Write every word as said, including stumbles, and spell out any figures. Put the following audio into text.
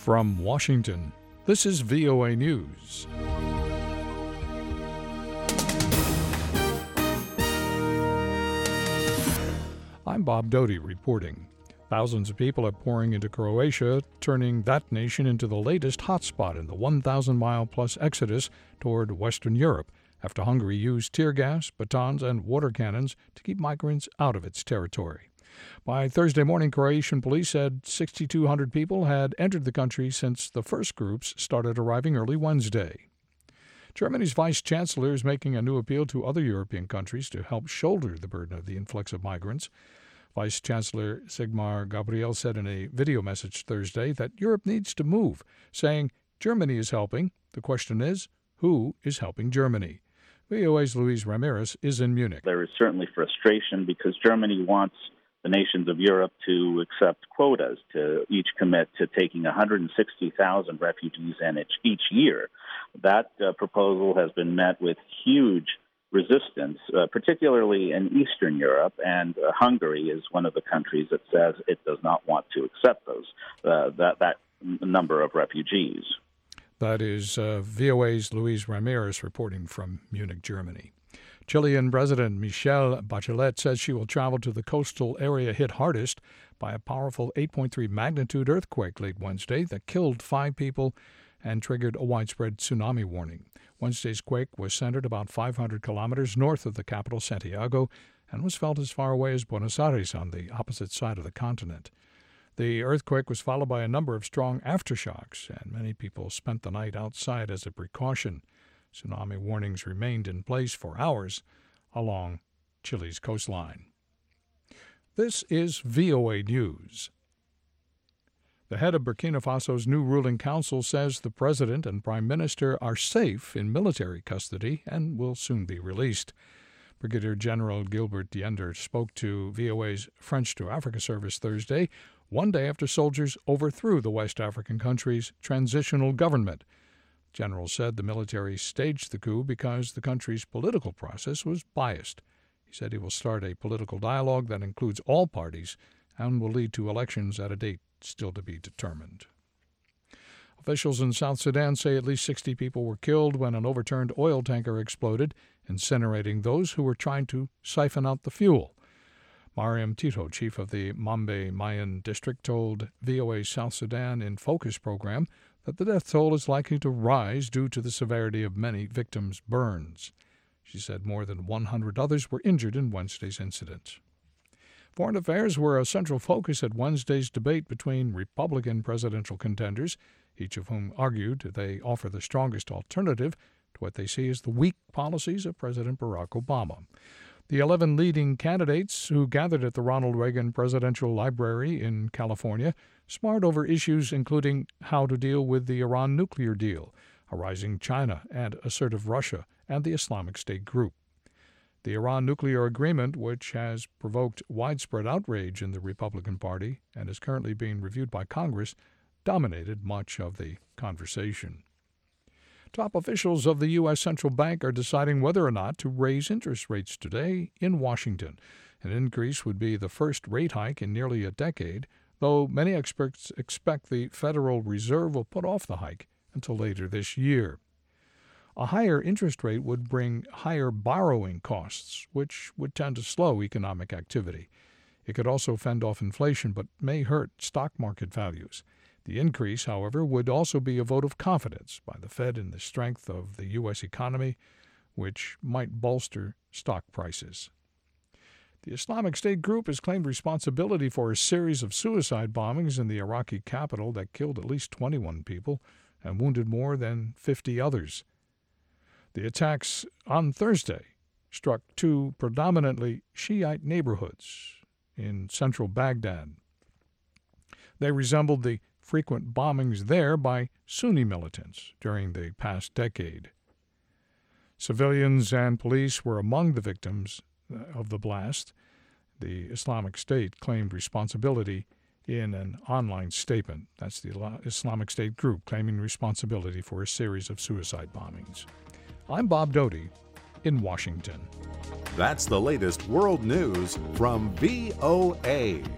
From Washington, this is V O A News. I'm Bob Doty reporting. Thousands of people are pouring into Croatia, turning that nation into the latest hotspot in the one thousand mile plus exodus toward Western Europe after Hungary used tear gas, batons, and water cannons to keep migrants out of its territory. By Thursday morning, Croatian police said six thousand two hundred people had entered the country since the first groups started arriving early Wednesday. Germany's vice chancellor is making a new appeal to other European countries to help shoulder the burden of the influx of migrants. Vice Chancellor Sigmar Gabriel said in a video message Thursday that Europe needs to move, saying Germany is helping. The question is, who is helping Germany? V O A's Luis Ramirez is in Munich. There is certainly frustration because Germany wants the nations of Europe to accept quotas, to each commit to taking one hundred sixty thousand refugees in each, each year. That uh, proposal has been met with huge resistance, uh, particularly in Eastern Europe, and uh, Hungary is one of the countries that says it does not want to accept those uh, that, that number of refugees. That is uh, V O A's Luis Ramirez reporting from Munich, Germany. Chilean President Michelle Bachelet says she will travel to the coastal area hit hardest by a powerful eight point three magnitude earthquake late Wednesday that killed five people and triggered a widespread tsunami warning. Wednesday's quake was centered about five hundred kilometers north of the capital, Santiago, and was felt as far away as Buenos Aires on the opposite side of the continent. The earthquake was followed by a number of strong aftershocks, and many people spent the night outside as a precaution. Tsunami warnings remained in place for hours along Chile's coastline. This is V O A News. The head of Burkina Faso's new ruling council says the president and prime minister are safe in military custody and will soon be released. Brigadier General Gilbert Diender spoke to V O A's French to Africa service Thursday, one day after soldiers overthrew the West African country's transitional government. The general said the military staged the coup because the country's political process was biased. He said he will start a political dialogue that includes all parties and will lead to elections at a date still to be determined. Officials in South Sudan say at least sixty people were killed when an overturned oil tanker exploded, incinerating those who were trying to siphon out the fuel. Mariam Tito, chief of the Mambe Mayan district, told V O A's South Sudan in Focus program that the death toll is likely to rise due to the severity of many victims' burns. She said more than one hundred others were injured in Wednesday's incident. Foreign affairs were a central focus at Wednesday's debate between Republican presidential contenders, each of whom argued they offer the strongest alternative to what they see as the weak policies of President Barack Obama. The eleven leading candidates who gathered at the Ronald Reagan Presidential Library in California sparred over issues including how to deal with the Iran nuclear deal, a rising China and assertive Russia, and the Islamic State group. The Iran nuclear agreement, which has provoked widespread outrage in the Republican Party and is currently being reviewed by Congress, dominated much of the conversation. Top officials of the U S Central Bank are deciding whether or not to raise interest rates today in Washington. An increase would be the first rate hike in nearly a decade, though many experts expect the Federal Reserve will put off the hike until later this year. A higher interest rate would bring higher borrowing costs, which would tend to slow economic activity. It could also fend off inflation, but may hurt stock market values. The increase, however, would also be a vote of confidence by the Fed in the strength of the U S economy, which might bolster stock prices. The Islamic State group has claimed responsibility for a series of suicide bombings in the Iraqi capital that killed at least twenty-one people and wounded more than fifty others. The attacks on Thursday struck two predominantly Shiite neighborhoods in central Baghdad. They resembled the frequent bombings there by Sunni militants during the past decade. Civilians and police were among the victims of the blast. The Islamic State claimed responsibility in an online statement. That's the Islamic State group claiming responsibility for a series of suicide bombings. I'm Bob Doty in Washington. That's the latest world news from V O A.